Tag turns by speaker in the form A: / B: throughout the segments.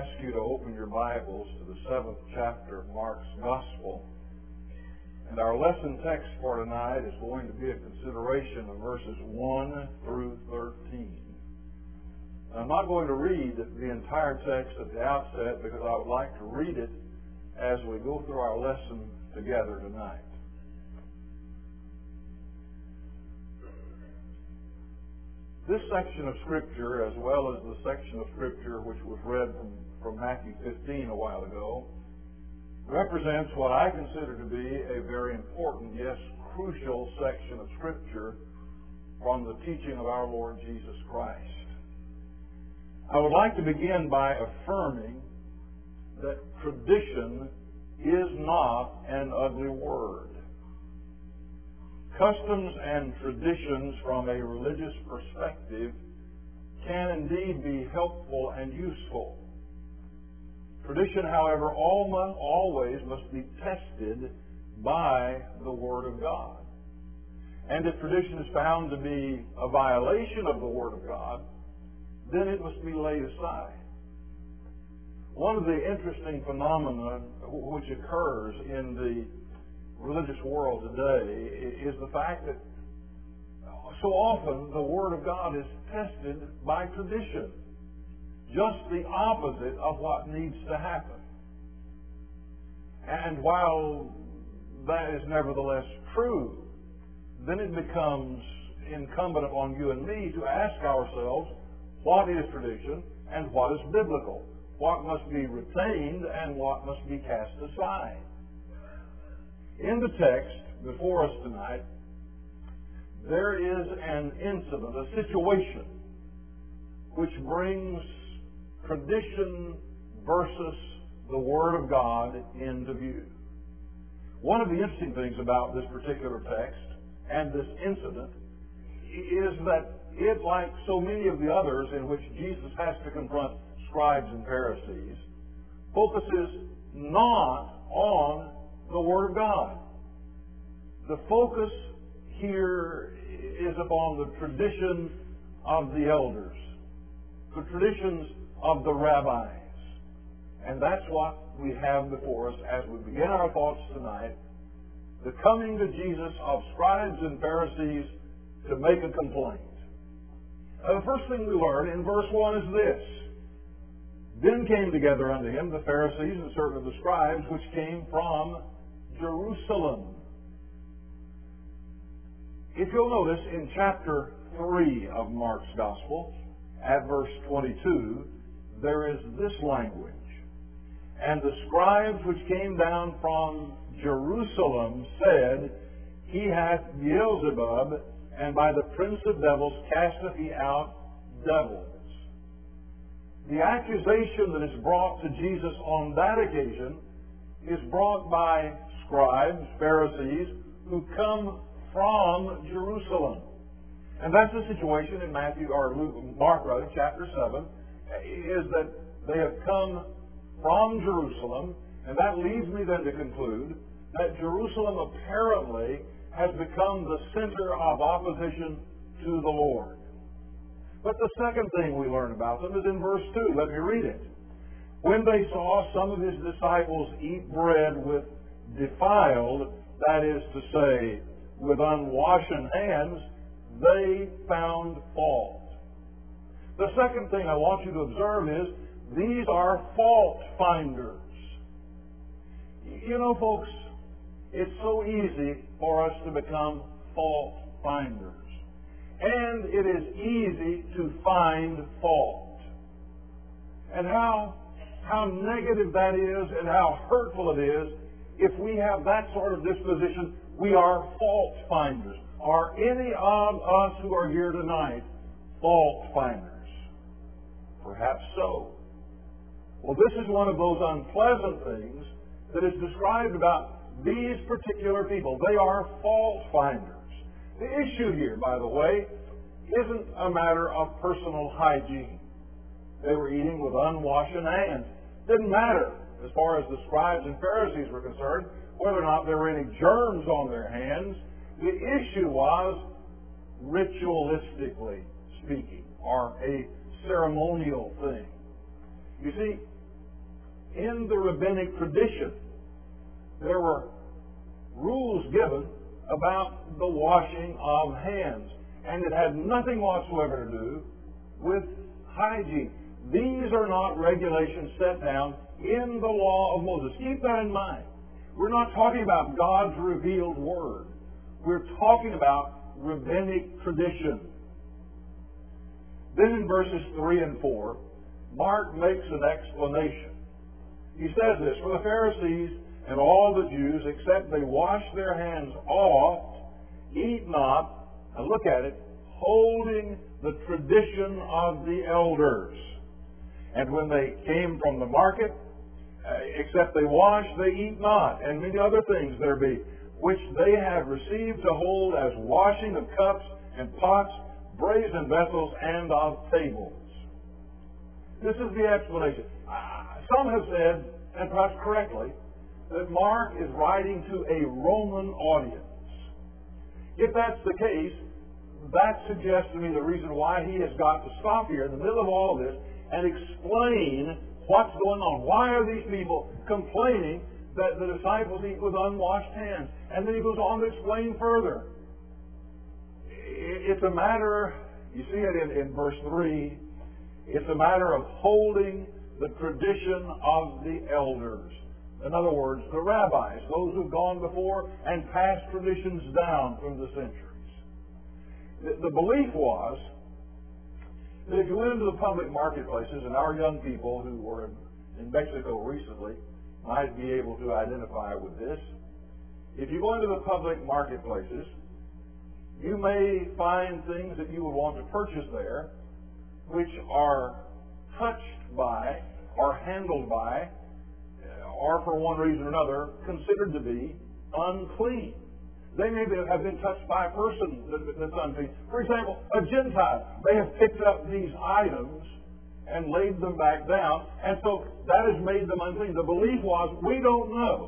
A: ask you to open your Bibles to the 7th chapter of Mark's Gospel. And our lesson text for tonight is going to be a consideration of verses 1 through 13. I'm not going to read the entire text at the outset because I would like to read it as we go through our lesson together tonight. This section of Scripture, as well as the section of Scripture which was read from Matthew 15 a while ago, represents what I consider to be a very important, yes, crucial section of Scripture from the teaching of our Lord Jesus Christ. I would like to begin by affirming that tradition is not an ugly word. Customs and traditions from a religious perspective can indeed be helpful and useful. Tradition, however, always must be tested by the Word of God. And if tradition is found to be a violation of the Word of God, then it must be laid aside. One of the interesting phenomena which occurs in the religious world today is the fact that so often the Word of God is tested by tradition. Just the opposite of what needs to happen. And while that is nevertheless true, then it becomes incumbent upon you and me to ask ourselves, what is tradition and what is biblical? What must be retained and what must be cast aside? In the text before us tonight, there is an incident, a situation, which brings tradition versus the Word of God into view. One of the interesting things about this particular text and this incident is that it, like so many of the others in which Jesus has to confront scribes and Pharisees, focuses not on the Word of God. The focus here is upon the tradition of the elders, the traditions of the rabbis. And that's what we have before us as we begin our thoughts tonight, the coming to Jesus of scribes and Pharisees to make a complaint. The first thing we learn in verse 1 is this. Then came together unto him the Pharisees and certain of the scribes which came from Jerusalem. If you'll notice in chapter 3 of Mark's Gospel, at verse 22, there is this language. And the scribes which came down from Jerusalem said, He hath Beelzebub, and by the prince of devils casteth he out devils. The accusation that is brought to Jesus on that occasion is brought by scribes, Pharisees, who come from Jerusalem. And that's the situation in Mark, chapter 7, is that they have come from Jerusalem, and that leads me then to conclude that Jerusalem apparently has become the center of opposition to the Lord. But the second thing we learn about them is in verse 2. Let me read it. When they saw some of his disciples eat bread with defiled, that is to say, with unwashen hands, they found fault. The second thing I want you to observe is these are fault finders. You know, folks, it's so easy for us to become fault finders. And it is easy to find fault. And how negative that is and how hurtful it is if we have that sort of disposition. We are fault finders. Are any of us who are here tonight fault finders? Perhaps so. Well, this is one of those unpleasant things that is described about these particular people. They are fault finders. The issue here, by the way, isn't a matter of personal hygiene. They were eating with unwashed hands. Didn't matter, as far as the scribes and Pharisees were concerned, whether or not there were any germs on their hands. The issue was, ritualistically speaking, or a ceremonial thing. You see, in the rabbinic tradition, there were rules given about the washing of hands, and it had nothing whatsoever to do with hygiene. These are not regulations set down in the law of Moses. Keep that in mind. We're not talking about God's revealed word. We're talking about rabbinic tradition. Then in verses 3 and 4, Mark makes an explanation. He says this, "For the Pharisees and all the Jews, except they wash their hands oft, eat not," and look at it, "holding the tradition of the elders. And when they came from the market, except they wash, they eat not, and many other things there be, which they have received to hold as washing of cups and pots, brazen vessels, and of tables." This is the explanation. Some have said, and perhaps correctly, that Mark is writing to a Roman audience. If that's the case, that suggests to me the reason why he has got to stop here in the middle of all of this and explain what's going on. Why are these people complaining that the disciples eat with unwashed hands? And then he goes on to explain further. It's a matter, you see it in verse 3, it's a matter of holding the tradition of the elders. In other words, the rabbis, those who've gone before and passed traditions down from the centuries. The belief was that if you went into the public marketplaces, and our young people who were in Mexico recently might be able to identify with this, if you go into the public marketplaces, you may find things that you would want to purchase there which are touched by or handled by or for one reason or another considered to be unclean. They may have been touched by a person that's unclean. For example, a Gentile may have picked up these items and laid them back down, and so that has made them unclean. The belief was, we don't know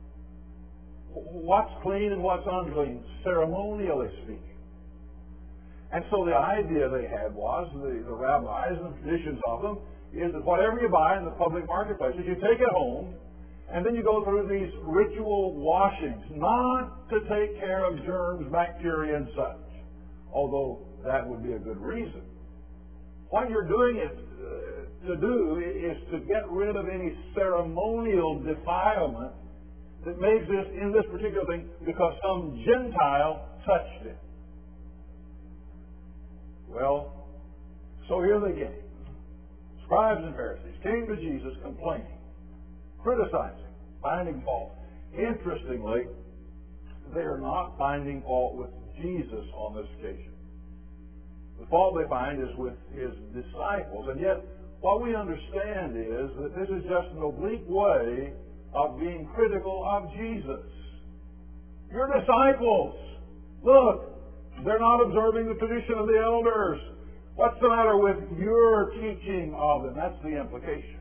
A: what's clean and what's unclean, ceremonially speaking. And so the idea they had was, the rabbis and the traditions of them, is that whatever you buy in the public marketplaces, you take it home, and then you go through these ritual washings, not to take care of germs, bacteria, and such, although that would be a good reason. What you're doing it to do is to get rid of any ceremonial defilement that may exist in this particular thing because some Gentile touched it. Well, so here they came. Scribes and Pharisees came to Jesus complaining, criticizing, finding fault. Interestingly, they are not finding fault with Jesus on this occasion. The fault they find is with his disciples. And yet, what we understand is that this is just an oblique way of being critical of Jesus. Your disciples, look, they're not observing the tradition of the elders. What's the matter with your teaching of them? That's the implication.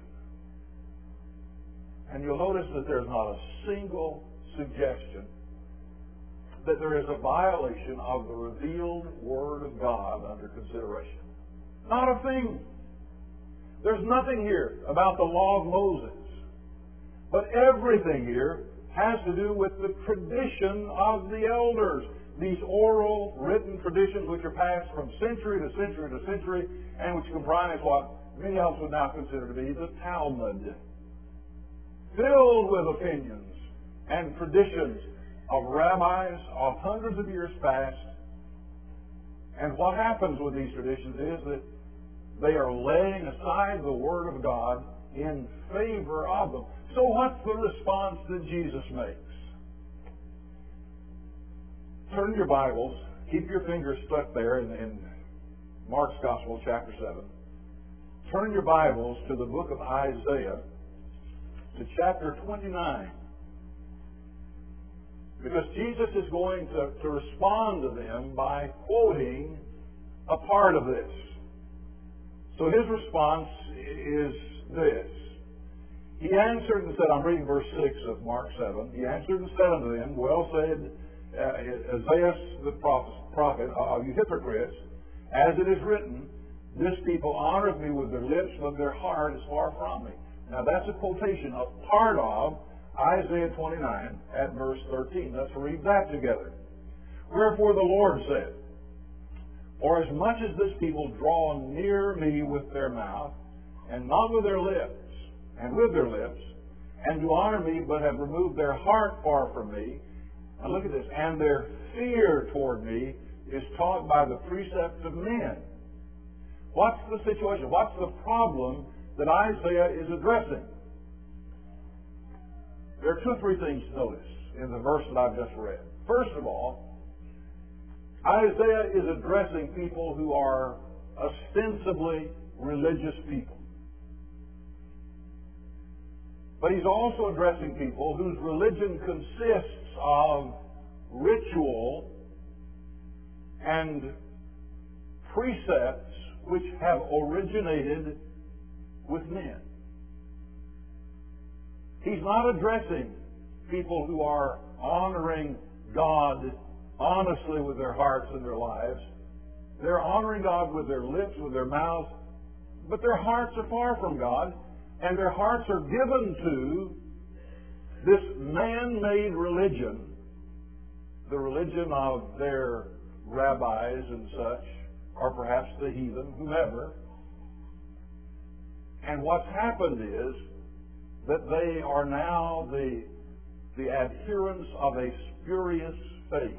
A: And you'll notice that there's not a single suggestion that there is a violation of the revealed Word of God under consideration. Not a thing. There's nothing here about the law of Moses. But everything here has to do with the tradition of the elders. These oral, written traditions which are passed from century to century to century and which comprise what many of us would now consider to be the Talmud. Filled with opinions and traditions of rabbis of hundreds of years past. And what happens with these traditions is that they are laying aside the Word of God in favor of them. So what's the response that Jesus makes? Turn your Bibles, keep your fingers stuck there in Mark's Gospel, chapter 7. Turn your Bibles to the book of Isaiah, to chapter 29. Because Jesus is going to respond to them by quoting a part of this. So his response is this. He answered and said, I'm reading verse 6 of Mark 7. He answered and said unto them, Well said Isaiah the prophet, you hypocrites, as it is written, this people honoreth me with their lips, but their heart is far from me. Now that's a quotation, a part of Isaiah 29 at verse 13. Let's read that together. Wherefore the Lord said, For as much as this people draw near me with their mouth, and not with their lips, and do honor me, but have removed their heart far from me. Now look at this. And their fear toward me is taught by the precepts of men. What's the situation? What's the problem that Isaiah is addressing? There are two or three things to notice in the verse that I've just read. First of all, Isaiah is addressing people who are ostensibly religious people. But he's also addressing people whose religion consists of ritual and precepts which have originated with men. He's not addressing people who are honoring God honestly with their hearts and their lives. They're honoring God with their lips, with their mouths, but their hearts are far from God, and their hearts are given to this man-made religion, the religion of their rabbis and such, or perhaps the heathen, whomever. And what's happened is that they are now the adherents of a spurious faith.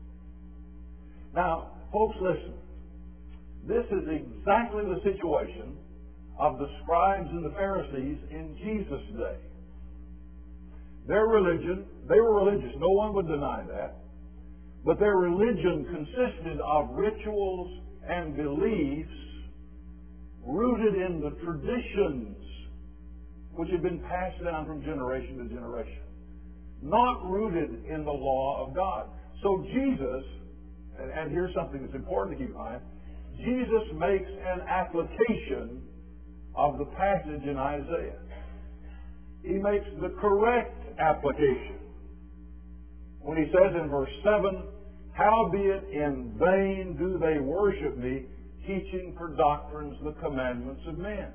A: Now, folks, listen. This is exactly the situation of the scribes and the Pharisees in Jesus' day. Their religion, they were religious, no one would deny that, but their religion consisted of rituals and beliefs rooted in the traditions which had been passed down from generation to generation, not rooted in the law of God. So Jesus, and here's something that's important to keep in mind, Jesus makes an application of the passage in Isaiah. He makes the correct application when he says in verse 7, Howbeit in vain do they worship me, teaching for doctrines the commandments of men.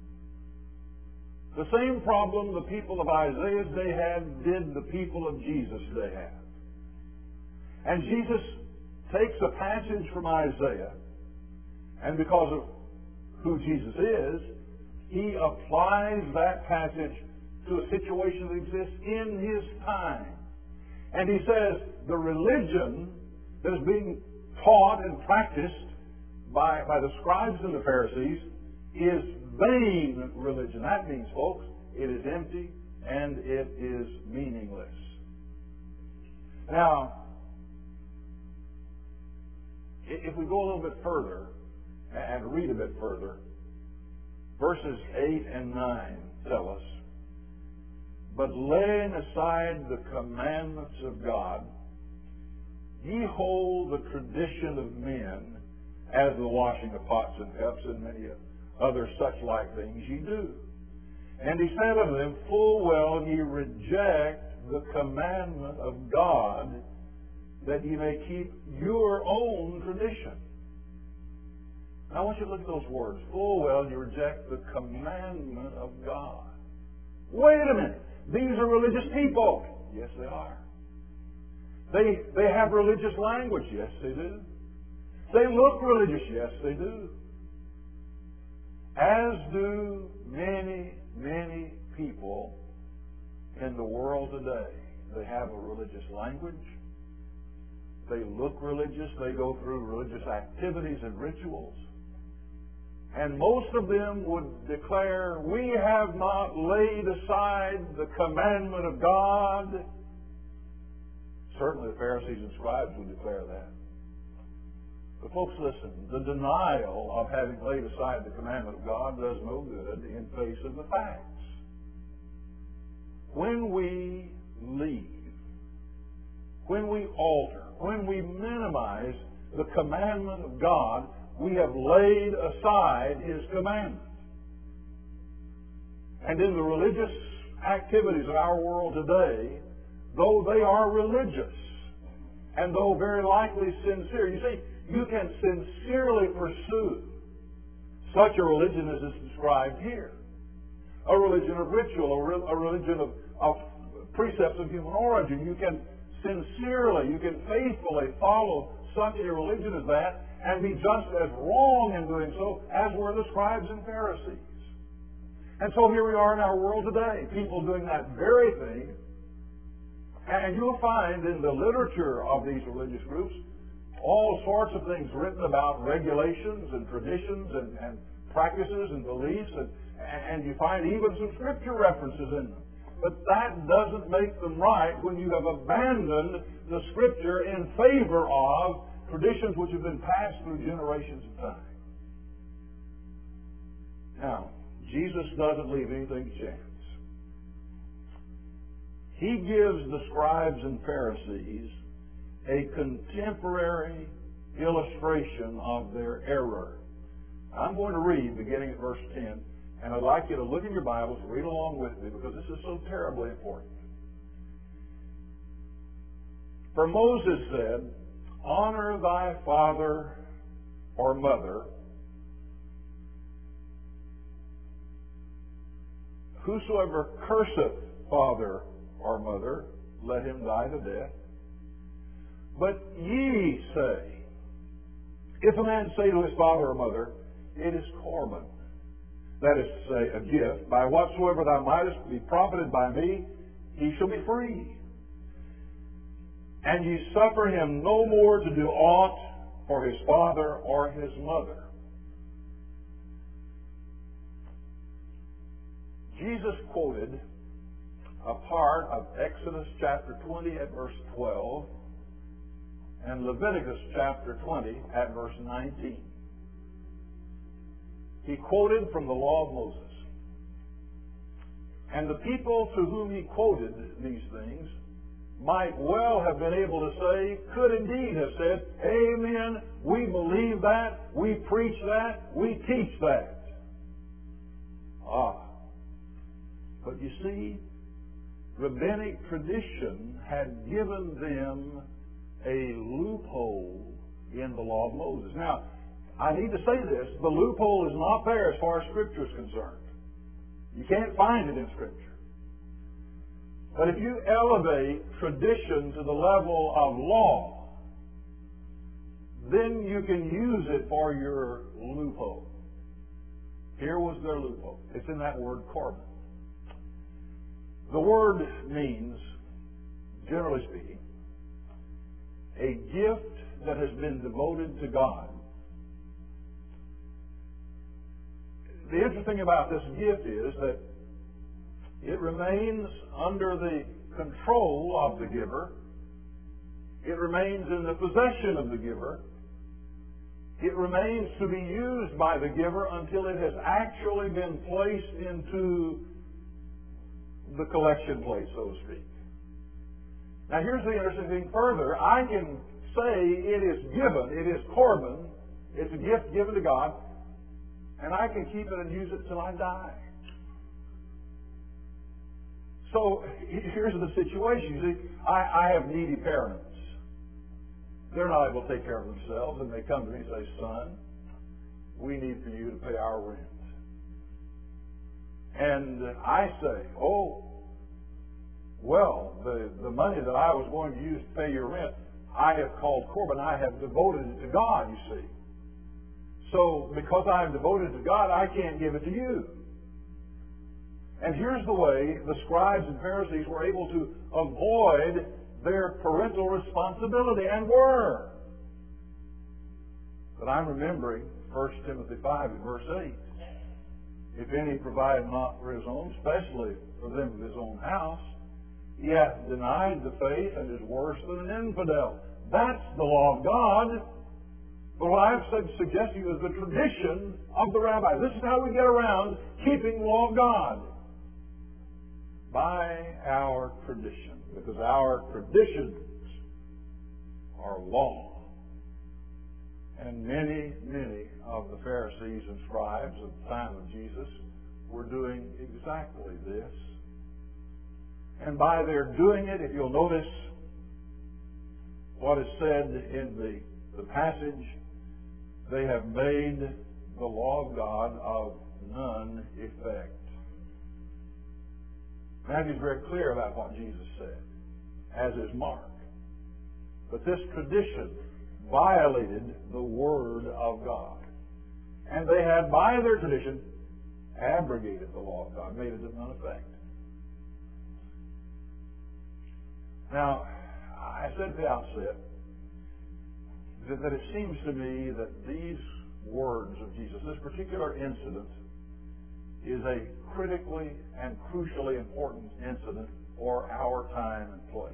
A: The same problem the people of Isaiah's day had did the people of Jesus' day have. And Jesus takes a passage from Isaiah, and because of who Jesus is, he applies that passage to a situation that exists in his time. And he says the religion that is being taught and practiced by the scribes and the Pharisees is vain religion. That means, folks, it is empty and it is meaningless. Now, if we go a little bit further and read a bit further, verses 8 and 9 tell us, But laying aside the commandments of God, ye hold the tradition of men, as the washing of pots and cups and many other such like things ye do. And he said unto them, Full well ye reject the commandment of God, that ye may keep your own tradition. Now I want you to look at those words. Full well you reject the commandment of God. Wait a minute. These are religious people. Yes, they are. They have religious language. Yes, they do. They look religious. Yes, they do. As do many, many people in the world today. They have a religious language. They look religious. They go through religious activities and rituals. And most of them would declare, we have not laid aside the commandment of God. Certainly the Pharisees and scribes would declare that. But folks, listen, the denial of having laid aside the commandment of God does no good in face of the facts. When we leave, when we alter, when we minimize the commandment of God, we have laid aside His commandment. And in the religious activities of our world today, though they are religious, and though very likely sincere, you see, you can sincerely pursue such a religion as is described here. a religion of ritual, a religion of precepts of human origin. You can sincerely, you can faithfully follow such a religion as that and be just as wrong in doing so as were the scribes and Pharisees. And so here we are in our world today, people doing that very thing. And you'll find in the literature of these religious groups all sorts of things written about regulations and traditions and practices and beliefs, and you find even some scripture references in them. But that doesn't make them right when you have abandoned the scripture in favor of traditions which have been passed through generations of time. Now, Jesus doesn't leave anything to chance. He gives the scribes and Pharisees a contemporary illustration of their error. I'm going to read beginning at verse 10, and I'd like you to look in your Bibles and read along with me because this is so terribly important. For Moses said, "Honor thy father or mother. Whosoever curseth father or mother, let him die to death. But ye say, if a man say to his father or mother, it is Corban, that is to say, a gift, by whatsoever thou mightest be profited by me, he shall be free. And ye suffer him no more to do aught for his father or his mother." Jesus quoted a part of Exodus chapter 20 at verse 12 and Leviticus chapter 20 at verse 19. He quoted from the law of Moses. And the people to whom he quoted these things might well have been able to say, could indeed have said, "Amen, we believe that, we preach that, we teach that." But you see, rabbinic tradition had given them a loophole in the law of Moses. Now, I need to say this, the loophole is not there as far as Scripture is concerned. You can't find it in Scripture. But if you elevate tradition to the level of law, then you can use it for your loophole. Here was their loophole. It's in that word Corban. The word means, generally speaking, a gift that has been devoted to God. The interesting thing about this gift is that it remains under the control of the giver. It remains in the possession of the giver. It remains to be used by the giver until it has actually been placed into the collection plate, so to speak. Now here's the interesting thing further. I can say it is given, it is Corban, it's a gift given to God, and I can keep it and use it till I die. So here's the situation. You see, I have needy parents. They're not able to take care of themselves, and they come to me and say, "Son, we need for you to pay our rent." And I say, "Oh, well, the money that I was going to use to pay your rent, I have called Corban. I have devoted it to God, you see. So because I am devoted to God, I can't give it to you." And here's the way the scribes and Pharisees were able to avoid their parental responsibility, and were. But I'm remembering 1 Timothy 5 and verse 8. "If any provide not for his own, especially for them of his own house, he hath denied the faith and is worse than an infidel." That's the law of God. But what I've suggested to you is the tradition of the rabbis. This is how we get around keeping the law of God. By our tradition. Because our traditions are law. And many, many of the Pharisees and scribes at the time of Jesus were doing exactly this. And by their doing it, if you'll notice what is said in the passage, they have made the law of God of none effect. Matthew's very clear about what Jesus said, as is Mark. But this tradition violated the Word of God. And they had, by their tradition, abrogated the law of God, made it of none effect. Now, I said at the outset that it seems to me that these words of Jesus, this particular incident, is a critically and crucially important incident for our time and place.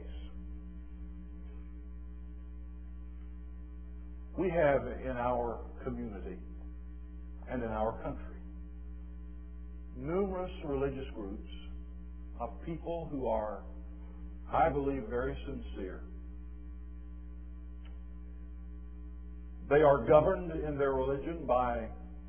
A: We have in our community and in our country numerous religious groups of people who are, I believe, very sincere. They are governed in their religion by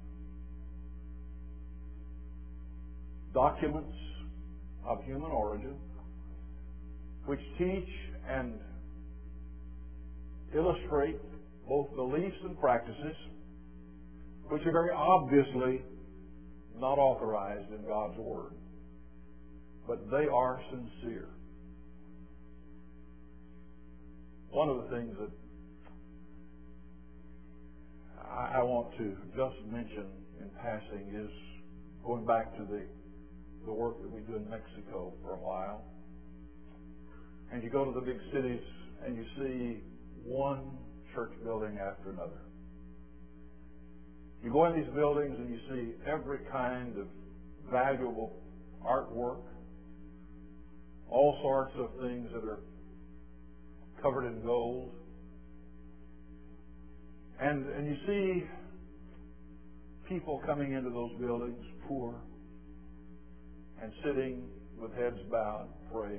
A: documents of human origin which teach and illustrate both beliefs and practices which are very obviously not authorized in God's Word. But they are sincere. One of the things that I want to just mention in passing is going back to the work that we do in Mexico for a while. And you go to the big cities and you see one church building after another. You go in these buildings and you see every kind of valuable artwork, all sorts of things that are covered in gold. And you see people coming into those buildings poor and sitting with heads bowed, praying.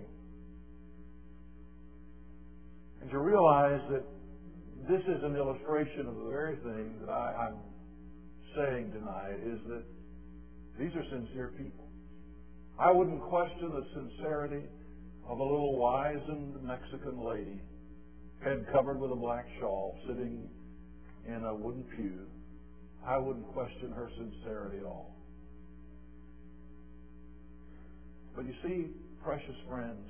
A: And you realize that this is an illustration of the very thing that I'm saying tonight, is that these are sincere people. I wouldn't question the sincerity of a little wizened Mexican lady, head covered with a black shawl, sitting in a wooden pew. I wouldn't question her sincerity at all. But you see, precious friends,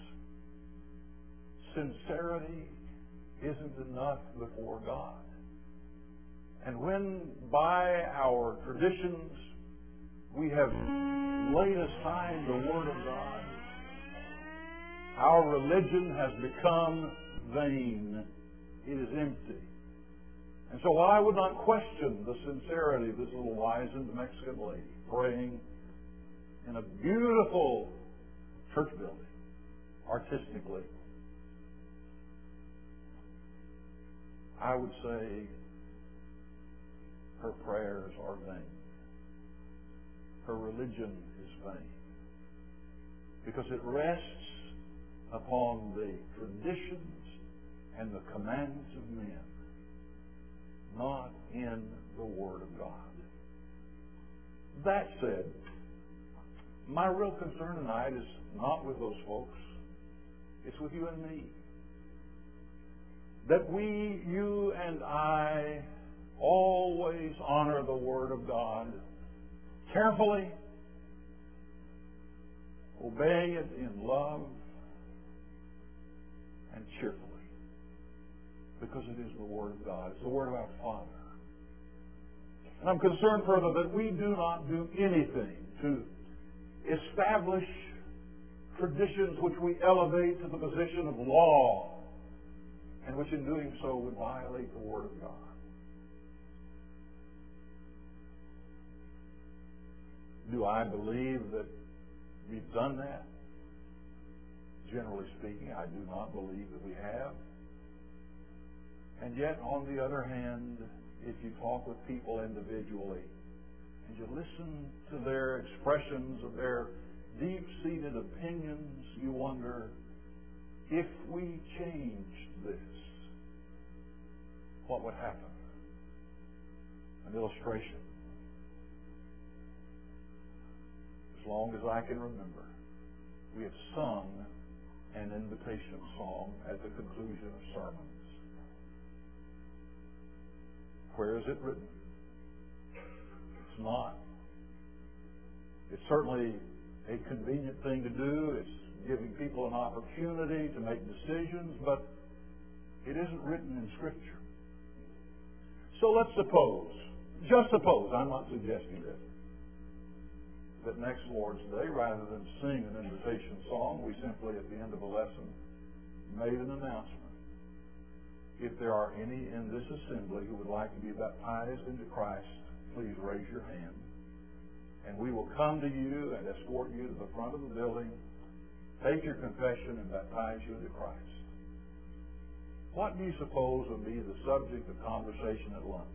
A: sincerity isn't enough before God. And when by our traditions we have laid aside the Word of God, our religion has become vain. It is empty. And so while I would not question the sincerity of this little wizened Mexican lady praying in a beautiful church building, artistically, I would say her prayers are vain. Her religion is vain. Because it rests upon the traditions and the commands of men, not in the Word of God. That said, my real concern tonight is not with those folks. It's with you and me. That we, you and I, always honor the Word of God carefully, obeying it in love and cheerfully. Because it is the Word of God. It's the Word of our Father. And I'm concerned further that we do not do anything to establish traditions which we elevate to the position of law, and which in doing so would violate the Word of God. Do I believe that we've done that? Generally speaking, I do not believe that we have. And yet, on the other hand, if you talk with people individually and you listen to their expressions of their deep-seated opinions, you wonder, if we changed this, what would happen? An illustration. As long as I can remember, we have sung an invitation song at the conclusion of sermons. Where is it written? It's not. It's certainly a convenient thing to do. It's giving people an opportunity to make decisions, but it isn't written in Scripture. So let's suppose, just suppose, I'm not suggesting this, that next Lord's Day, rather than sing an invitation song, we simply, at the end of a lesson, made an announcement. If there are any in this assembly who would like to be baptized into Christ, please raise your hand. And we will come to you and escort you to the front of the building, take your confession, and baptize you into Christ. What do you suppose would be the subject of conversation at lunch?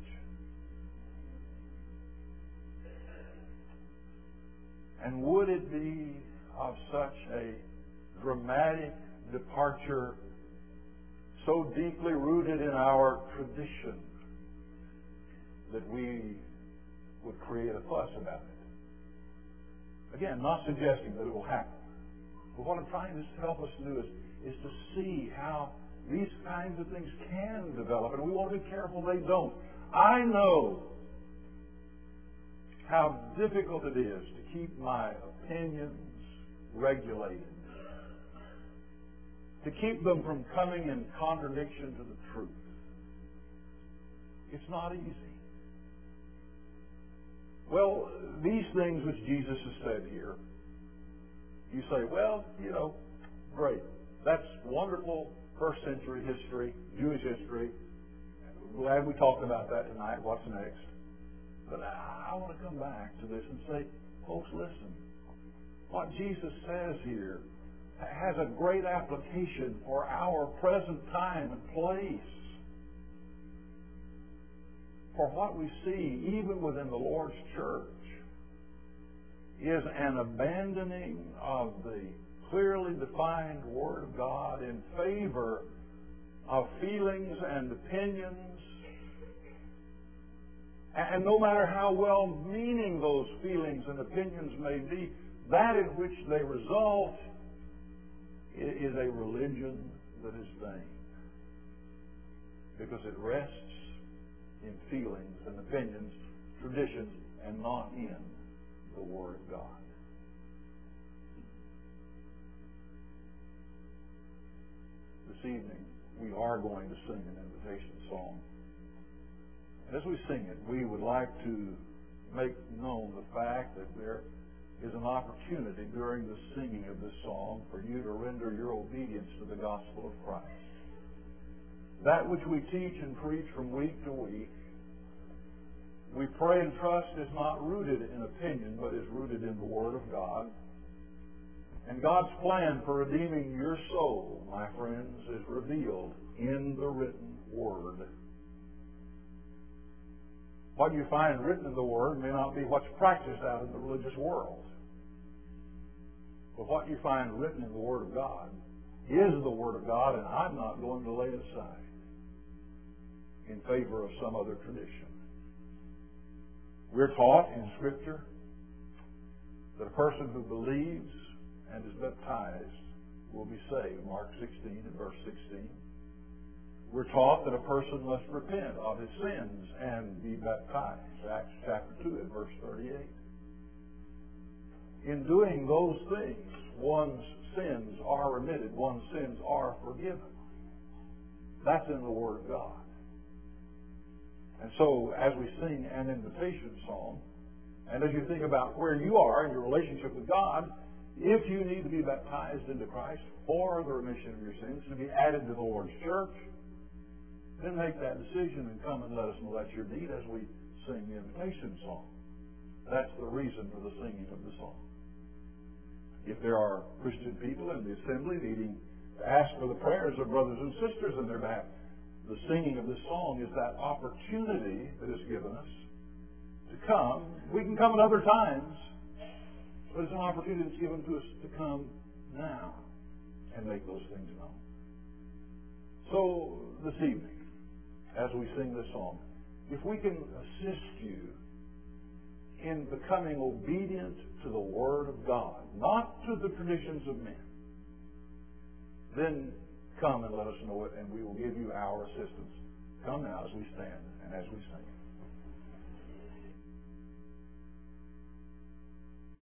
A: And would it be of such a dramatic departure, so deeply rooted in our tradition, that we would create a fuss about it? Again, not suggesting that it will happen. But what I'm trying to help us do is to see how these kinds of things can develop, and we want to be careful they don't. I know how difficult it is to keep my opinions regulated, to keep them from coming in contradiction to the truth. It's not easy. Well, these things which Jesus has said here, you say, well, great. That's wonderful first century history, Jewish history. Glad we talked about that tonight. What's next? But I want to come back to this and say, folks, listen. What Jesus says here has a great application for our present time and place. For what we see, even within the Lord's church, is an abandoning of the clearly defined Word of God in favor of feelings and opinions. And no matter how well-meaning those feelings and opinions may be, that in which they result is a religion that is vain. Because it rests in feelings and opinions, traditions, and not in the Word of God. This evening, we are going to sing an invitation song. And as we sing it, we would like to make known the fact that there is an opportunity during the singing of this song for you to render your obedience to the gospel of Christ. That which we teach and preach from week to week, we pray and trust is not rooted in opinion, but is rooted in the Word of God. And God's plan for redeeming your soul, my friends, is revealed in the written Word. What you find written in the Word may not be what's practiced out in the religious world. But what you find written in the Word of God is the Word of God, and I'm not going to lay it aside in favor of some other tradition. We're taught in Scripture that a person who believes and is baptized will be saved. Mark 16 and verse 16. We're taught that a person must repent of his sins and be baptized. Acts chapter 2 and verse 38. In doing those things, one's sins are remitted. One's sins are forgiven. That's in the Word of God. And so, as we sing an invitation song, and as you think about where you are in your relationship with God, if you need to be baptized into Christ for the remission of your sins, to be added to the Lord's church, then make that decision and come and let us know that's your need as we sing the invitation song. That's the reason for the singing of the song. If there are Christian people in the assembly needing to ask for the prayers of brothers and sisters in their behalf, the singing of this song is that opportunity that is given us to come. We can come at other times, but it's an opportunity that's given to us to come now and make those things known. So, this evening, as we sing this song, if we can assist you in becoming obedient to the Word of God, not to the traditions of men, then come and let us know it, and we will give you our assistance. Come now as we stand and as we sing.